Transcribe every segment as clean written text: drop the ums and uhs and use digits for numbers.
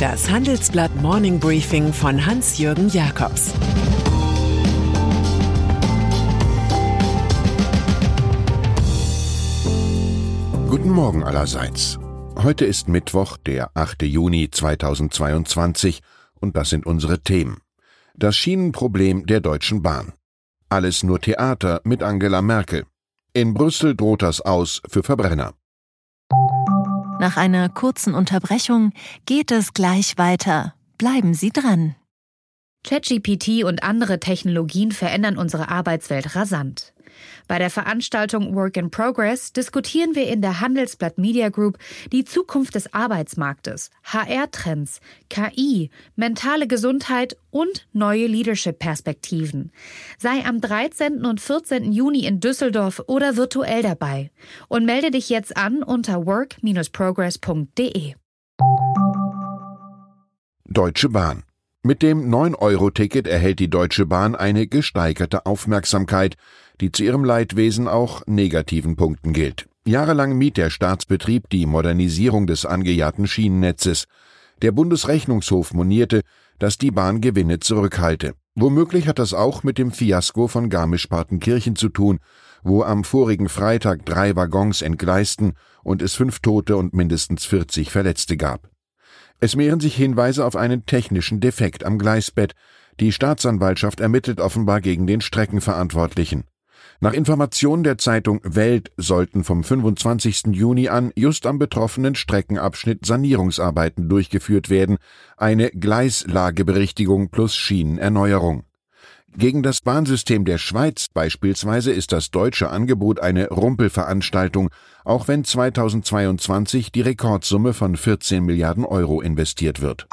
Das Handelsblatt Morning Briefing von Hans-Jürgen Jakobs. Guten Morgen allerseits. Heute ist Mittwoch, der 8. Juni 2022 und das sind unsere Themen. Das Schienenproblem der Deutschen Bahn. Alles nur Theater mit Angela Merkel. In Brüssel droht das aus für Verbrenner. Nach einer kurzen Unterbrechung geht es gleich weiter. Bleiben Sie dran. ChatGPT und andere Technologien verändern unsere Arbeitswelt rasant. Bei der Veranstaltung Work in Progress diskutieren wir in der Handelsblatt Media Group die Zukunft des Arbeitsmarktes, HR-Trends, KI, mentale Gesundheit und neue Leadership-Perspektiven. Sei am 13. und 14. Juni in Düsseldorf oder virtuell dabei und melde dich jetzt an unter work-progress.de. Deutsche Bahn. Mit dem 9-Euro-Ticket erhält die Deutsche Bahn eine gesteigerte Aufmerksamkeit, die zu ihrem Leidwesen auch negativen Punkten gilt. Jahrelang mied der Staatsbetrieb die Modernisierung des angejahrten Schienennetzes. Der Bundesrechnungshof monierte, dass die Bahn Gewinne zurückhalte. Womöglich hat das auch mit dem Fiasko von Garmisch-Partenkirchen zu tun, wo am vorigen Freitag 3 Waggons entgleisten und es 5 Tote und mindestens 40 Verletzte gab. Es mehren sich Hinweise auf einen technischen Defekt am Gleisbett. Die Staatsanwaltschaft ermittelt offenbar gegen den Streckenverantwortlichen. Nach Informationen der Zeitung Welt sollten vom 25. Juni an just am betroffenen Streckenabschnitt Sanierungsarbeiten durchgeführt werden, eine Gleislageberichtigung plus Schienenerneuerung. Gegen das Bahnsystem der Schweiz beispielsweise ist das deutsche Angebot eine Rumpelveranstaltung, auch wenn 2022 die Rekordsumme von 14 Milliarden Euro investiert wird.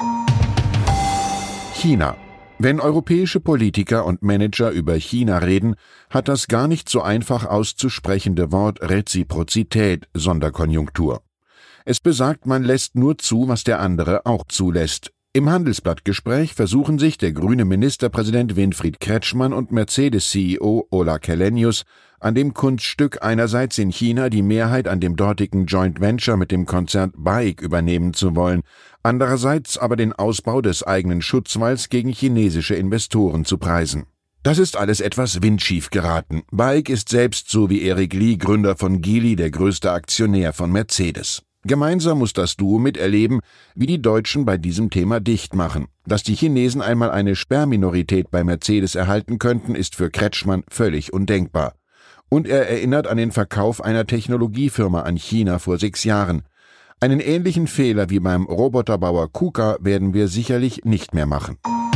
China. Wenn europäische Politiker und Manager über China reden, hat das gar nicht so einfach auszusprechende Wort Reziprozität, Sonderkonjunktur. Es besagt, man lässt nur zu, was der andere auch zulässt. Im Handelsblattgespräch versuchen sich der grüne Ministerpräsident Winfried Kretschmann und Mercedes-CEO Ola Källenius an dem Kunststück, einerseits in China die Mehrheit an dem dortigen Joint Venture mit dem Konzern BAIC übernehmen zu wollen, andererseits aber den Ausbau des eigenen Schutzwalls gegen chinesische Investoren zu preisen. Das ist alles etwas windschief geraten. BAIC ist selbst, so wie Eric Lee, Gründer von Geely, der größte Aktionär von Mercedes. Gemeinsam muss das Duo miterleben, wie die Deutschen bei diesem Thema dicht machen. Dass die Chinesen einmal eine Sperrminorität bei Mercedes erhalten könnten, ist für Kretschmann völlig undenkbar. Und er erinnert an den Verkauf einer Technologiefirma an China vor 6 Jahren. Einen ähnlichen Fehler wie beim Roboterbauer KUKA werden wir sicherlich nicht mehr machen.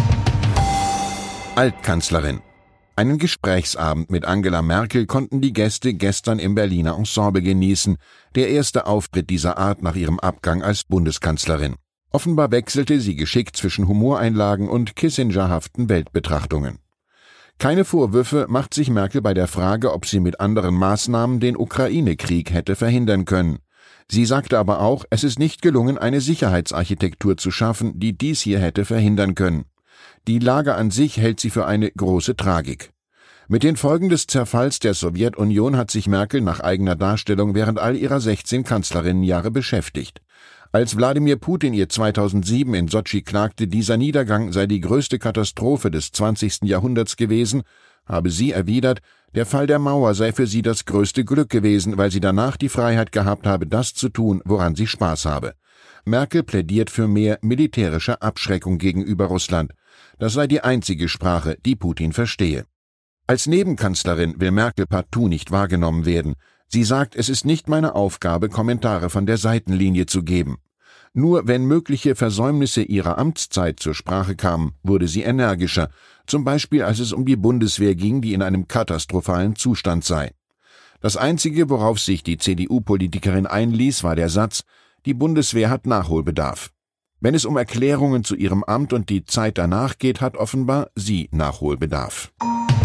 Altkanzlerin. Einen Gesprächsabend mit Angela Merkel konnten die Gäste gestern im Berliner Ensemble genießen, der erste Auftritt dieser Art nach ihrem Abgang als Bundeskanzlerin. Offenbar wechselte sie geschickt zwischen Humoreinlagen und kissingerhaften Weltbetrachtungen. Keine Vorwürfe macht sich Merkel bei der Frage, ob sie mit anderen Maßnahmen den Ukraine-Krieg hätte verhindern können. Sie sagte aber auch, es ist nicht gelungen, eine Sicherheitsarchitektur zu schaffen, die dies hier hätte verhindern können. Die Lage an sich hält sie für eine große Tragik. Mit den Folgen des Zerfalls der Sowjetunion hat sich Merkel nach eigener Darstellung während all ihrer 16 Kanzlerinnenjahre beschäftigt. Als Wladimir Putin ihr 2007 in Sotschi klagte, dieser Niedergang sei die größte Katastrophe des 20. Jahrhunderts gewesen, habe sie erwidert, der Fall der Mauer sei für sie das größte Glück gewesen, weil sie danach die Freiheit gehabt habe, das zu tun, woran sie Spaß habe. Merkel plädiert für mehr militärische Abschreckung gegenüber Russland. Das sei die einzige Sprache, die Putin verstehe. Als Nebenkanzlerin will Merkel partout nicht wahrgenommen werden. Sie sagt, es ist nicht meine Aufgabe, Kommentare von der Seitenlinie zu geben. Nur wenn mögliche Versäumnisse ihrer Amtszeit zur Sprache kamen, wurde sie energischer, zum Beispiel als es um die Bundeswehr ging, die in einem katastrophalen Zustand sei. Das Einzige, worauf sich die CDU-Politikerin einließ, war der Satz, die Bundeswehr hat Nachholbedarf. Wenn es um Erklärungen zu ihrem Amt und die Zeit danach geht, hat offenbar sie Nachholbedarf.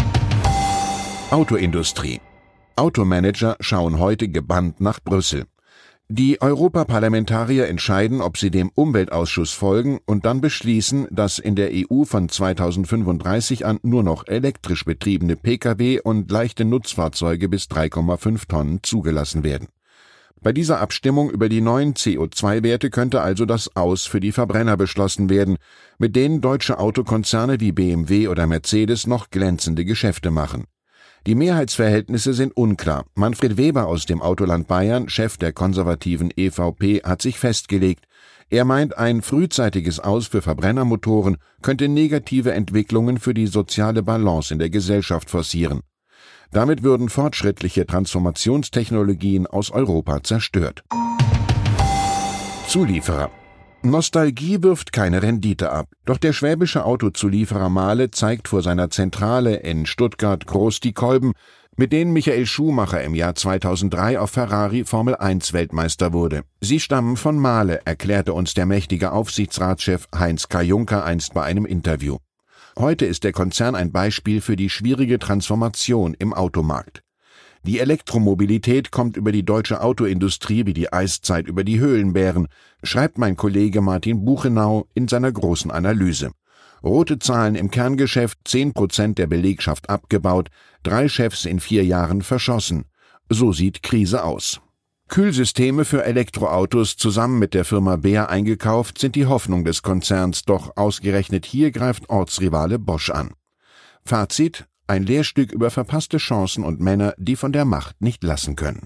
Autoindustrie. Automanager schauen heute gebannt nach Brüssel. Die Europaparlamentarier entscheiden, ob sie dem Umweltausschuss folgen und dann beschließen, dass in der EU von 2035 an nur noch elektrisch betriebene Pkw und leichte Nutzfahrzeuge bis 3,5 Tonnen zugelassen werden. Bei dieser Abstimmung über die neuen CO2-Werte könnte also das Aus für die Verbrenner beschlossen werden, mit denen deutsche Autokonzerne wie BMW oder Mercedes noch glänzende Geschäfte machen. Die Mehrheitsverhältnisse sind unklar. Manfred Weber aus dem Autoland Bayern, Chef der konservativen EVP, hat sich festgelegt. Er meint, ein frühzeitiges Aus für Verbrennermotoren könnte negative Entwicklungen für die soziale Balance in der Gesellschaft forcieren. Damit würden fortschrittliche Transformationstechnologien aus Europa zerstört. Zulieferer. Nostalgie wirft keine Rendite ab. Doch der schwäbische Autozulieferer Mahle zeigt vor seiner Zentrale in Stuttgart groß die Kolben, mit denen Michael Schumacher im Jahr 2003 auf Ferrari Formel-1-Weltmeister wurde. Sie stammen von Mahle, erklärte uns der mächtige Aufsichtsratschef Heinz K. Juncker einst bei einem Interview. Heute ist der Konzern ein Beispiel für die schwierige Transformation im Automarkt. Die Elektromobilität kommt über die deutsche Autoindustrie wie die Eiszeit über die Höhlenbären, schreibt mein Kollege Martin Buchenau in seiner großen Analyse. Rote Zahlen im Kerngeschäft, 10% der Belegschaft abgebaut, 3 Chefs in 4 Jahren verschossen. So sieht Krise aus. Kühlsysteme für Elektroautos zusammen mit der Firma Beer eingekauft sind die Hoffnung des Konzerns, doch ausgerechnet hier greift Ortsrivale Bosch an. Fazit: Ein Lehrstück über verpasste Chancen und Männer, die von der Macht nicht lassen können.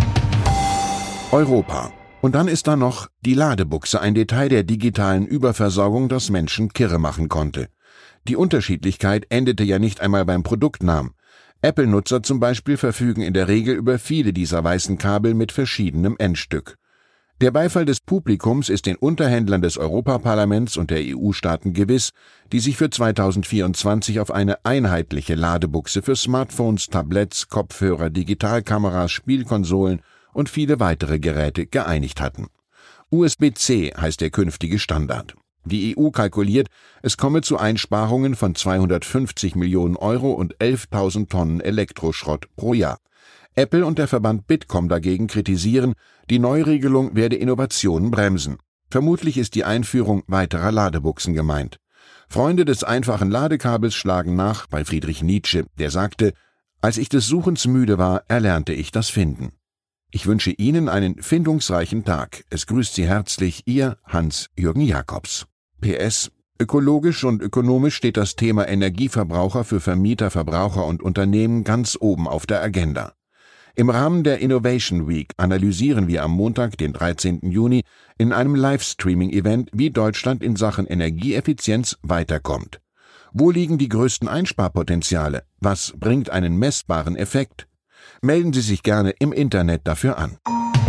Europa. Und dann ist da noch die Ladebuchse, ein Detail der digitalen Überversorgung, das Menschen kirre machen konnte. Die Unterschiedlichkeit endete ja nicht einmal beim Produktnamen. Apple-Nutzer zum Beispiel verfügen in der Regel über viele dieser weißen Kabel mit verschiedenem Endstück. Der Beifall des Publikums ist den Unterhändlern des Europaparlaments und der EU-Staaten gewiss, die sich für 2024 auf eine einheitliche Ladebuchse für Smartphones, Tablets, Kopfhörer, Digitalkameras, Spielkonsolen und viele weitere Geräte geeinigt hatten. USB-C heißt der künftige Standard. Die EU kalkuliert, es komme zu Einsparungen von 250 Millionen Euro und 11.000 Tonnen Elektroschrott pro Jahr. Apple und der Verband Bitkom dagegen kritisieren, die Neuregelung werde Innovationen bremsen. Vermutlich ist die Einführung weiterer Ladebuchsen gemeint. Freunde des einfachen Ladekabels schlagen nach bei Friedrich Nietzsche, der sagte: Als ich des Suchens müde war, erlernte ich das Finden. Ich wünsche Ihnen einen findungsreichen Tag. Es grüßt Sie herzlich Ihr Hans-Jürgen Jakobs. PS: Ökologisch und ökonomisch steht das Thema Energieverbraucher für Vermieter, Verbraucher und Unternehmen ganz oben auf der Agenda. Im Rahmen der Innovation Week analysieren wir am Montag, den 13. Juni, in einem Livestreaming-Event, wie Deutschland in Sachen Energieeffizienz weiterkommt. Wo liegen die größten Einsparpotenziale? Was bringt einen messbaren Effekt? Melden Sie sich gerne im Internet dafür an.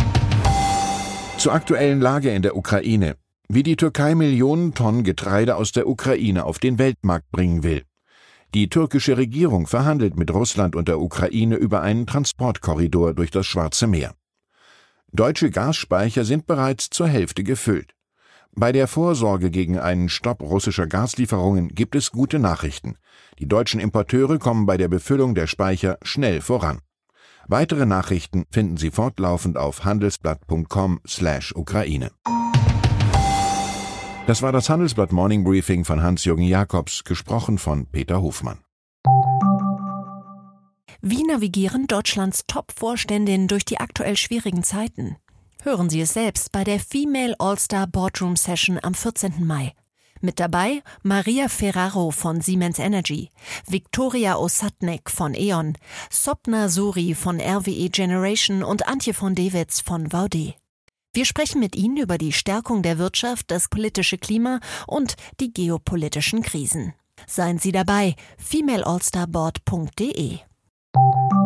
Zur aktuellen Lage in der Ukraine. Wie die Türkei Millionen Tonnen Getreide aus der Ukraine auf den Weltmarkt bringen will. Die türkische Regierung verhandelt mit Russland und der Ukraine über einen Transportkorridor durch das Schwarze Meer. Deutsche Gasspeicher sind bereits zur Hälfte gefüllt. Bei der Vorsorge gegen einen Stopp russischer Gaslieferungen gibt es gute Nachrichten. Die deutschen Importeure kommen bei der Befüllung der Speicher schnell voran. Weitere Nachrichten finden Sie fortlaufend auf handelsblatt.com/Ukraine. Das war das Handelsblatt Morning Briefing von Hans-Jürgen Jakobs, gesprochen von Peter Hofmann. Wie navigieren Deutschlands Top-Vorständinnen durch die aktuell schwierigen Zeiten? Hören Sie es selbst bei der Female All-Star Boardroom Session am 14. Mai. Mit dabei Maria Ferraro von Siemens Energy, Viktoria Osatnek von E.ON, Sopna Suri von RWE Generation und Antje von Dewitz von Vaude. Wir sprechen mit Ihnen über die Stärkung der Wirtschaft, das politische Klima und die geopolitischen Krisen. Seien Sie dabei, femaleallstarboard.de.